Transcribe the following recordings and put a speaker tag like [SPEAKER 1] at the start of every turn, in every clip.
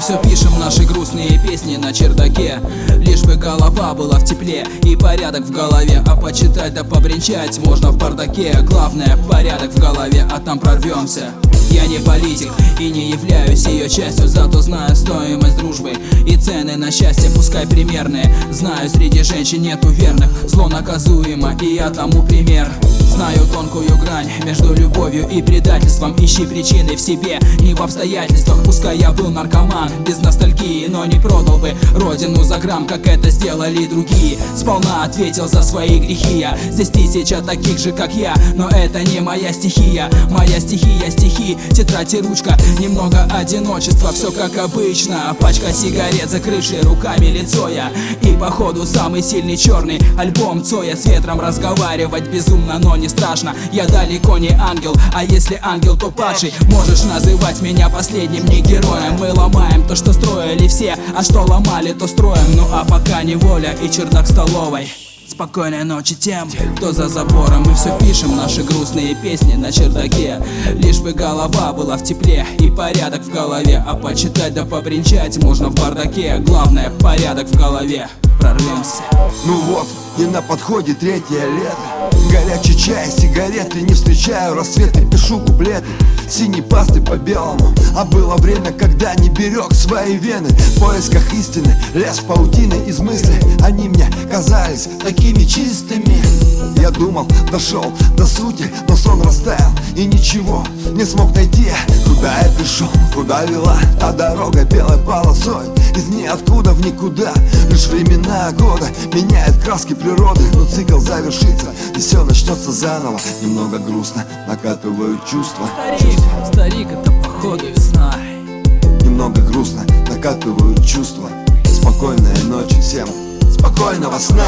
[SPEAKER 1] все пишем наши грустные песни на чердаке, лишь бы голова была в тепле и порядок в голове. А почитать да побренчать можно в бардаке. Главное порядок в голове, а там прорвемся. Я не политик и не являюсь ее частью, зато знаю стоимость дружбы и цены на счастье, пускай примерные. Знаю, среди женщин нету верных, зло наказуемо, и я тому пример. Знаю тонкую грань между любовью и предательством. Ищи причины в себе, не в обстоятельствах. Пускай я был наркоман, без ностальгии, но не продал бы родину за грамм, как это сделали другие. Сполна ответил за свои грехи я. Здесь тысяча таких же, как я, но это не моя стихия. Моя стихия — стихи, тетрадь и ручка. Немного одиночества, все как обычно. Пачка сигарет, закрывший руками лицо я. И походу самый сильный черный альбом Цоя. С ветром разговаривать безумно, но не страшно. Я далеко не ангел, а если ангел, то падший. Можешь называть меня последним, не героем. Мы ломаем то, что строили все, а что ломали, то строим. Ну а пока неволя и чердак столовой. Спокойной ночи тем, кто за забором. Мы все пишем наши грустные песни на чердаке, лишь бы голова была в тепле и порядок в голове. А почитать да побренчать можно в бардаке. Главное порядок в голове, прорвемся.
[SPEAKER 2] Ну вот, и на подходе третье лето. Горячий чай, сигареты, не встречаю рассветы, пишу куплеты синей пасты по белому. А было время, когда не берег свои вены. В поисках истины, лез в паутины из мыслей. Они мне казались такими чистыми. Я думал, дошел до сути, но сон растаял и ничего не смог найти. Куда я пришел, куда вела та дорога белой полосой, из ниоткуда в никуда. Лишь времена года меняет краски природы, но цикл завершится и все начнется заново. Немного грустно накатывают чувства.
[SPEAKER 1] Старик, это походу весна.
[SPEAKER 2] Немного грустно накатывают чувства. Спокойной ночи всем, спокойного сна.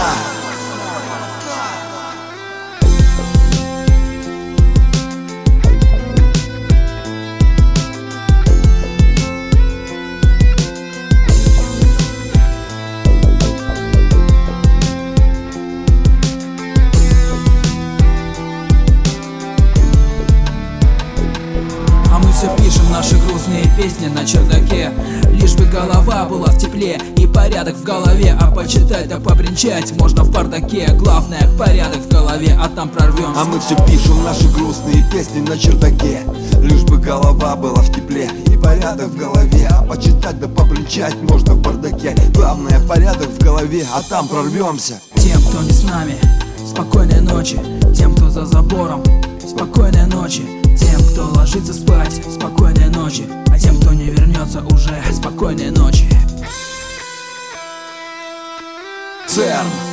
[SPEAKER 1] Все пишем наши грустные песни на чердаке, лишь бы голова была в тепле и порядок в голове. А почитать да побренчать можно в бардаке. Главное порядок в голове, а там прорвемся.
[SPEAKER 2] А мы все пишем наши грустные песни на чердаке, лишь бы голова была в тепле и порядок в голове. А почитать да побренчать можно в бардаке. Главное порядок в голове, а там прорвемся.
[SPEAKER 1] Тем, кто не с нами, спокойной ночи. Тем, кто за забором, спокойной ночи. Тем, кто ложится спать, спокойной ночи. А тем, кто не вернется уже, спокойной ночи.
[SPEAKER 2] ЦЕРН.